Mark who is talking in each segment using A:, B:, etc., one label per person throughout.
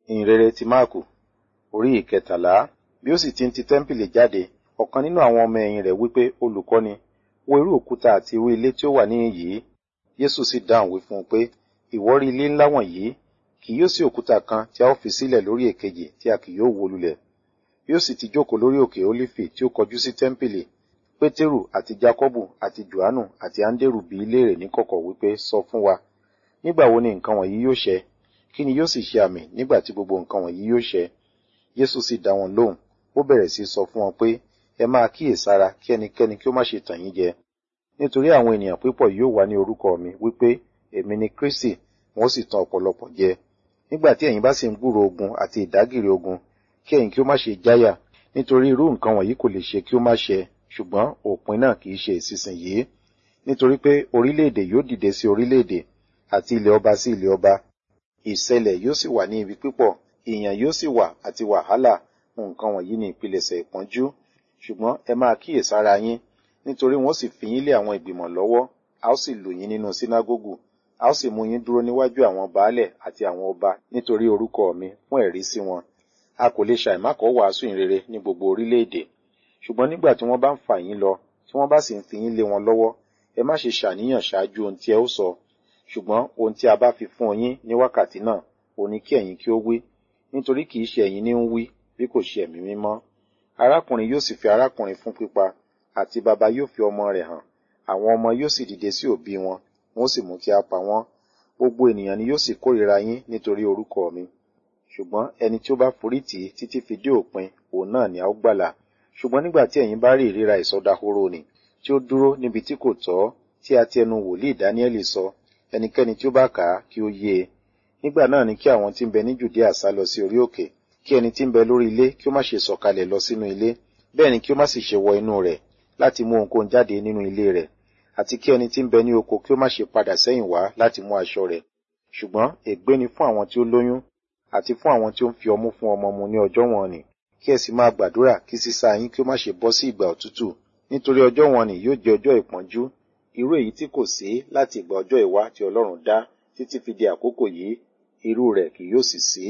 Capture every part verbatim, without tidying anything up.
A: Ìhìnrere ti Máàkù, orí ìkẹtàlá. Bí ó sì ti ń ti tẹ́ḿpìlì jáde, ọ̀kan nínú àwọn ọmọ ẹ̀yìn rẹ̀ wípé, Olùkọ́ni, wo irú òkúta àti irú ilé tí ó wà níhìn yìí. Jésù sì dáhùn wí fún un pé, ìwọ rí ilé ńlá wọ̀nyí, kì yóò sí òkúta kan tí a ó fi sílẹ̀ lórí èkejì tí a kì yóò wó lulẹ̀. Bí ó sì ti jókòó lórí òkè Ólífì tí ó kọjú sí tẹ́ḿpìlì, Pétérù àti Jákọ́bù àti Jòhánù àti Áńdérù bi í léèrè níkọ̀kọ̀ wípé, sọ fún wa, nígbà wo ni nǹkan wọ̀nyí yóò ṣẹ? Kí ni yóò sì ṣe àmì nígbà tí gbogbo nǹkan wọ̀nyí yóò ṣẹ? Jésù sì dá wọn lóhùn, ó bẹ̀rẹ̀ sí sọ fún wọn pé, ẹ máa kíyèsára kí ẹnikẹ́ni kí ó má ṣe tàn yín jẹ. Nítorí àwọn ènìyàn púpọ̀ yóò wá ní orúkọ mi wípé, èmi ni Kristi, wọn ó sì tan ọ̀pọ̀lọpọ̀ jẹ. Nígbà tí ẹ̀yin bá sì ń gbúròó ogun àti ìdágìrì ogun, kí ẹ̀yin kí ó má ṣe jáyà, nítorí irú nǹkan wọ̀nyí kò lè ṣe kí ó má ṣẹ, ṣùgbọ́n òpin náà kì í ṣe ìsinsìnyí. Nítorí pé orílẹ̀-èdè yóò dìde sí orílẹ̀-èdè, àti ilẹ̀ ọba sí ilẹ̀ ọba. Ìṣẹ̀lẹ̀ yóò sì wà ní ibi pípọ̀, ìyàn yóò sì wà àti wàhálà. Nǹkan wọ̀nyí ni ìpilẹ̀ṣẹ̀ ìpọ́njú. Ṣùgbọ́n ẹ máa kíyèsára yín, nítorí wọn ó sì fi yín lé àwọn ìgbìmọ̀ lọ́wọ́, a ó sì lù yín nínú sínágógù, a ó sì mú yín dúró níwájú àwọn baálẹ̀ àti àwọn ọba nítorí orúkọ mi fún ẹ̀rí sí wọn. A kò lè ṣàìmákọ̀ wàásù ìhìnrere ní gbogbo orílẹ̀-èdè. Ṣùgbọ́n nígbà tí wọ́n bá ń fà yín lọ, tí wọ́n bá sì ń fi yín lé wọn lọ́wọ́, ẹ má ṣe ṣàníyàn ṣáájú ohun tí ẹ ó sọ. Ṣùgbọ́n ohun tí a bá fi fún yín ní wákàtí náà, ó ní kí ẹ̀yin kí ó wí, nítorí kì í ṣe ẹ̀yin ní ń wí, bí kò ṣe Ẹ̀mí Mímọ́. Arákùnrin yóò sì fi arákùnrin fún pípa, àti baba yóò fi ọmọ rẹ̀ hàn. Àwọn ọmọ yóò sì dìde sí òbí wọn, wọn ó sì mú kí a pa wọ́n. Gbogbo ènìyàn ni yóò sì kórìíra yín nítorí orúkọ mi. Ṣùgbọ́n ẹni tí ó bá forí tì í títí fi dé òpin, òun náà ni a ó gbàlà. Ṣùgbọ́n nígbà tí ẹ̀yin bá rí ìríra ìsọdahoro nì, tí ó dúró níbi tí kò tọ́, tí a ti ẹnu wòlíì Dáníẹ́lì sọ, ẹnikẹ́ni tí ó bá kà á kí ó yé e. Nígbà náà ni kí àwọn tí ń bẹ ní Jùdíà sá lọ sí orí òkè, kí ẹni tí ń bẹ lórí ilé kí ó má ṣe sọ̀kalẹ̀ lọ sínú ilé, bẹ́ẹ̀ ni kí ó má sì ṣe wọ inú rẹ̀ láti mú ohunkóhun jáde nínú ilé rẹ̀, àti kí ẹni tí ń bẹ ní oko kí ó má ṣe padà sẹ́yìn wá láti mú aṣọ rẹ̀. Ṣùgbọ́n ègbé ni fún àwọn tí ó lóyún, àti fún àwọn tí ó ń fi ọmú fún ọmọ mu ní ọjọ́ wọn nì. Kí ẹ sì máa gbàdúrà kí sísá yín kí ó má ṣe bọ́ sí ìgbà òtútù, nítorí ọjọ́ wọn nì yóò jẹ́ ọjọ́ ìpọ́njú, irú èyí tí kò sí láti ìgbà ọjọ́ ìwá tí Ọlọ́run dá títí fi di àkókò yìí, irú rẹ̀ kì yóò sì sí.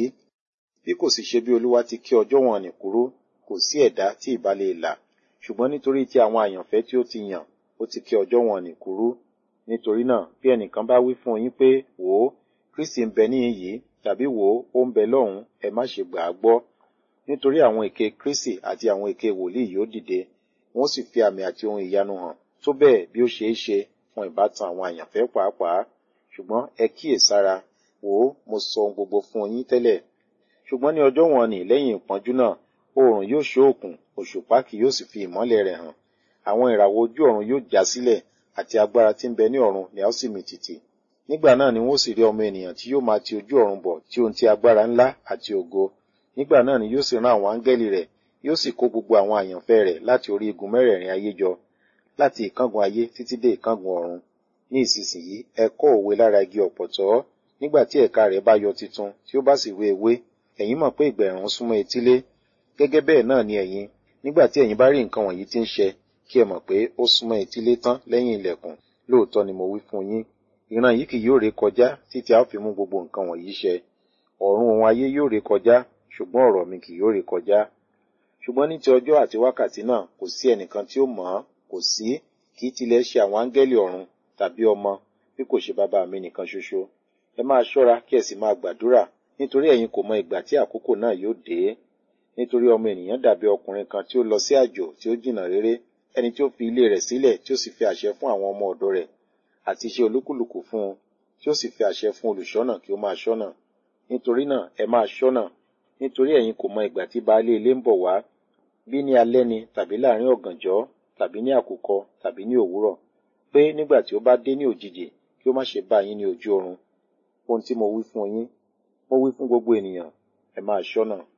A: Bí kò sì ṣe bí Olúwa ti ké ọjọ́ wọn nì kúrú, kò sí ẹ̀dá tí ìbá lè là. Ṣùgbọ́n nítorí ti àwọn àyànfẹ́ tí ó ti yàn, ó ti ké ọjọ́ wọn nì kúrú. Nítorí náà, bí ẹnìkan bá wí fún yín pé, wò ó, Kristi ń bẹ níhìn yìí, tàbí wò ó, ó ń bẹ lọ́hùn, ẹ má ṣe gbà á gbọ́. Nítorí àwọn èké Kristi àti àwọn èké wòlíì yóò dìde, wọn ó sì fi àmì àti ohun ìyanu hàn, tó bẹ́ẹ̀ bí ó ṣe é ṣe fún ìbátan àwọn àyànfẹ́ pàápàá. Ṣùgbọ́n ẹ kíyèsára, wò ó, mo sọ ohun gbogbo fún yín tẹ́lẹ̀. Ṣùgbọ́n ní ọjọ́ wọn nì lẹ́yìn ìpọ́njú náà, oòrùn yóò ṣóòkùn, òṣùpá kì yóò sì fi ìmọ́lẹ̀ rẹ̀ hàn. Àwọn ìràwọ̀ ojú ọ̀run yóò já sílẹ̀, àti agbára tí ń bẹ ní ọ̀run ni a ó sì mì tìtì. Nígbà náà ni wọ́n ó sì rí ọmọ ènìyàn tí yóò máa ti ojú ọ̀run bọ̀ tí ohun ti agbára ńlá àti ògo. Nígbà náà ni yóò sì rán àwọn áńgẹ́lì rẹ̀, yóò sì kó gbogbo àwọn àyànfẹ́ rẹ̀ láti orí igun mẹ́rẹ̀ẹ̀rin ayé jọ, láti ìkángun ayé títí dé ìkángun ọ̀run. Ní ìsinsìnyí ẹ kọ́ òwe lára igi ọ̀pọ̀tọ́, nígbà tí ẹ̀ka rẹ̀ bá yọ titun tí ó bá sì wé ewé, ẹ̀yin mọ̀ pé ìgbà ẹ̀rùn súnmọ́ etílé. Gẹ́gẹ́ bẹ́ẹ̀ náà ni ẹ̀yin, nígbà tí ẹ̀yin bá rí nǹkan wọ̀nyí tí ń ṣẹ, kí ẹ mọ̀ pé ó súnmọ́ etílé tán lẹ́yìn ilẹ̀kùn. Lóòótọ́ ni mo wí fún yín, ìran yìí kì yóò ré kọjá títí a ó fi mú gbogbo nǹkan wọ̀nyí ṣẹ. Ọ̀run òun ayé yóò ré kọjá, ṣùgbọ́n ọ̀rọ̀ mi kì yóò ré kọjá. Ṣùgbọ́n ní ti ọjọ́ àti wákàtí náà kò sí ẹnìkan tí ó mọ̀ ọ́n, kò sí, kì í tilẹ̀ ṣe àwọn áńgẹ́lì ọ̀run tàbí ọmọ, bí kò ṣe bàbá mi nìkan ṣoṣo. Ẹ máa ṣọ́ra kí ẹ sì máa gbàdúrà, nítorí ẹ̀yin kò mọ ìgbà tí àkókò náà yóò dé. Nítorí ọmọ ènìyàn dàbí ọkùnrin kan tí ó lọ sí àjò tí ó jìnnà réré, ẹni tí ó fi ilé rẹ̀ sílẹ̀ tí ó sì fi àṣẹ fún àwọn ọmọ ọ̀dọ̀ rẹ̀ àti iṣẹ́ olúkúlùkù fún un, tí ó sì fi àṣẹ fún olùṣọ́nà kí ó máa ṣọ́nà. Nítorí náà ẹ máa ṣọ́nà, nítorí ẹ̀yin kò mọ ìgbà tí baálé ilé ń bọ̀ wá, bí ní alẹ́ ni tàbí láàrin ọ̀gànjọ́ tàbí ní àkùkọ tàbí ní òwúrọ̀, pé nígbà tí ó bá dé ní òjijì kí ó má ṣe bá yín ní ojú oorun. Ohun tí mo wí fún yín, mo wí fún gbogbo ènìyàn, ẹ máa ṣọ́nà.